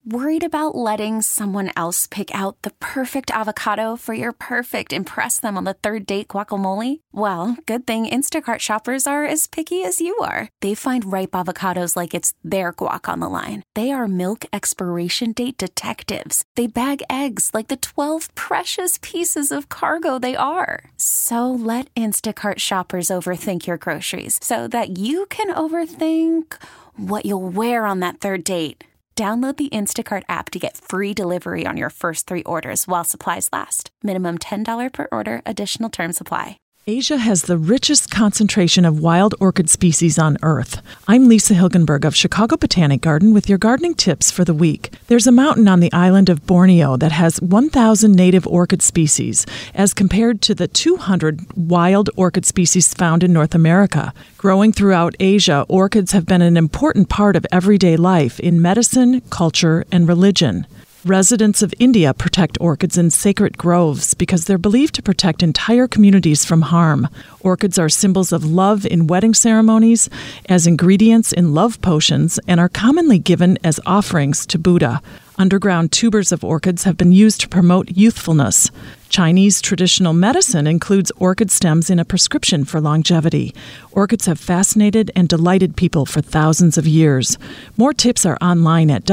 Worried about letting someone else pick out the perfect avocado for your perfect impress them on the third date guacamole? Well, good thing Instacart shoppers are as picky as you are. They find ripe avocados like it's their guac on the line. They are milk expiration date detectives. They bag eggs like the 12 precious pieces of cargo they are. So let Instacart shoppers overthink your groceries so that you can overthink what you'll wear on that third date. Download the Instacart app to get free delivery on your first 3 orders while supplies last. Minimum $10 per order. Additional terms apply. Asia has the richest concentration of wild orchid species on Earth. I'm Lisa Hilgenberg of Chicago Botanic Garden with your gardening tips for the week. There's a mountain on the island of Borneo that has 1,000 native orchid species, as compared to the 200 wild orchid species found in North America. Growing throughout Asia, orchids have been an important part of everyday life in medicine, culture, and religion. Residents of India protect orchids in sacred groves because they're believed to protect entire communities from harm. Orchids are symbols of love in wedding ceremonies, as ingredients in love potions, and are commonly given as offerings to Buddha. Underground tubers of orchids have been used to promote youthfulness. Chinese traditional medicine includes orchid stems in a prescription for longevity. Orchids have fascinated and delighted people for thousands of years. More tips are online at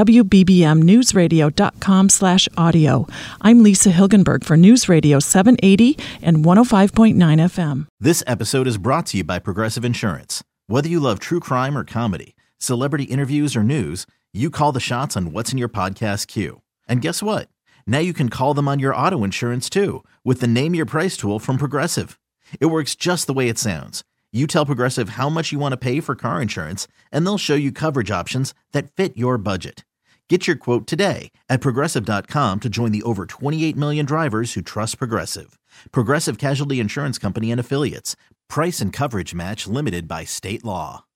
wbbmnewsradio.com/audio. I'm Lisa Hilgenberg for News Radio 780 and 105.9 FM. This episode is brought to you by Progressive Insurance. Whether you love true crime or comedy, celebrity interviews or news, you call the shots on what's in your podcast queue. And guess what? Now you can call them on your auto insurance too with the Name Your Price tool from Progressive. It works just the way it sounds. You tell Progressive how much you want to pay for car insurance, and they'll show you coverage options that fit your budget. Get your quote today at Progressive.com to join the over 28 million drivers who trust Progressive. Progressive Casualty Insurance Company and Affiliates. Price and coverage match limited by state law.